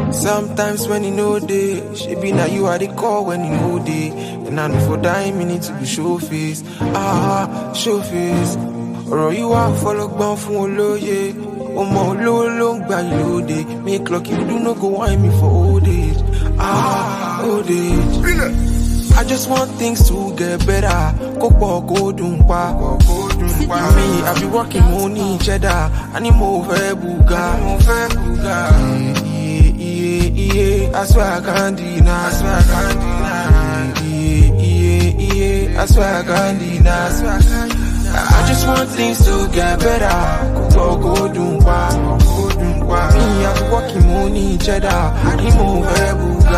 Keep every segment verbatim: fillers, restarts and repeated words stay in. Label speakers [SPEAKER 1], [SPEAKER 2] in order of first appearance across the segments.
[SPEAKER 1] Sometimes when you know day, she be now you are the call when you know day. And I know for dying me need to be show face. Ah, show face. Or you are follow down for olóye. Omo olówó ló ń gba ìlóde. Make lucky you do not go wine me for old age. Ah, old age. I just want things to get better. Kopo go dumpa. Me, I be working money cheddar. I need more buga. Yeah, yeah, yeah. I swear I can't deny. I swear I can't deny. Yeah, yeah, yeah. I swear I can't deny. I just want things to get better. Kopo go dumpa. Me, I be working money cheddar. I need more buga.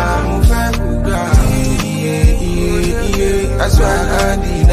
[SPEAKER 1] Yeah, yeah, yeah. I swear I can't deny.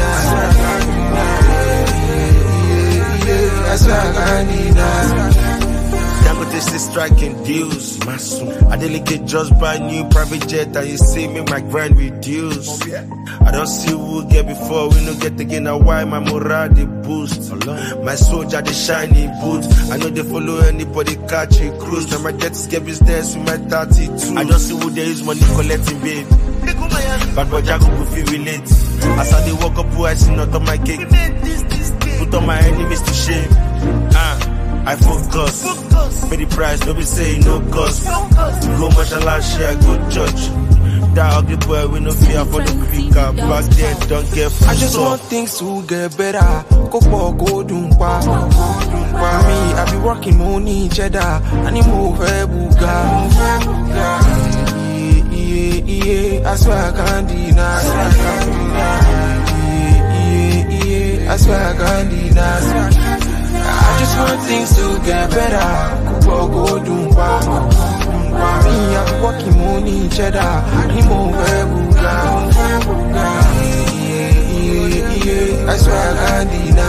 [SPEAKER 1] I swear I can't deny.
[SPEAKER 2] Dangote say striking deals. I delegate just buy new private jet and you see me my grind reduce. I don't see who get before, we no get again. Now why my morale they boost? My soldier they shiny boots. I know they follow anybody catch a cruise. Now my get scared business with my thirty-two. I don't see who they use money collecting babe. But boy Jago go feel relate. As I they walk up who I see not on my cake. Put on my enemies to shame. Ah. I focus, pay the price, don't be saying no cost. Go mashallah, share, go judge. That ugly boy, we no fear for the quicker. Back then, don't get full.
[SPEAKER 1] I just want things to get better. Kopo go dumpa. Me, I be working money cheddar. I need more buga. Yeah, yeah, yeah. I swear I can't deny. Yeah, yeah, yeah. I swear I can't deny. I just want things to get better. Kopo go dumpa. Me, I be working money cheddar. I need more buga. Yeah, yeah, yeah. I swear I can't deny.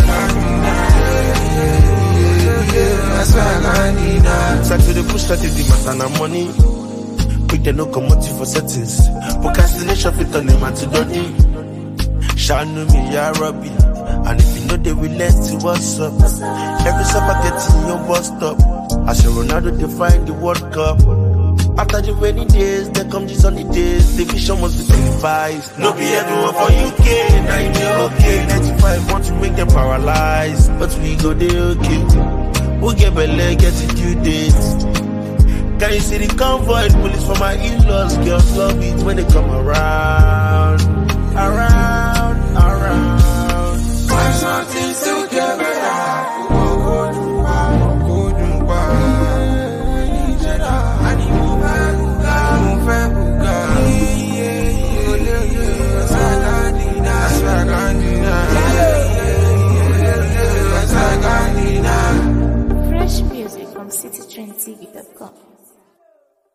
[SPEAKER 1] Yeah, yeah, I swear I can't deny.
[SPEAKER 2] Start to the push, start to the matter na money. Quick they no commodity for settings. Procrastination fit on them and to dodgy. Shanu me ya Rabbi. And if you know they will let you what's up. Every summer getting your bus stop. As your Ronaldo define the World Cup. After the rainy days, there come the sunny days. The vision must be televised. No be everyone for U K, now you be okay. ninety-five want to make them paralyzed, but we go they okay. Who get belay, get a due date. Can you see the convoy? Police for my in-laws, girls love it when they come around. Around, around.
[SPEAKER 1] I just want things to get better. Go dumpa, go dumpa. I need more buga, more buga. Yeah, yeah, yeah. I swear I can't deny. I swear I can't deny. Yeah, yeah, yeah. I swear I can't deny.
[SPEAKER 3] Fresh music from city trend T V dot com.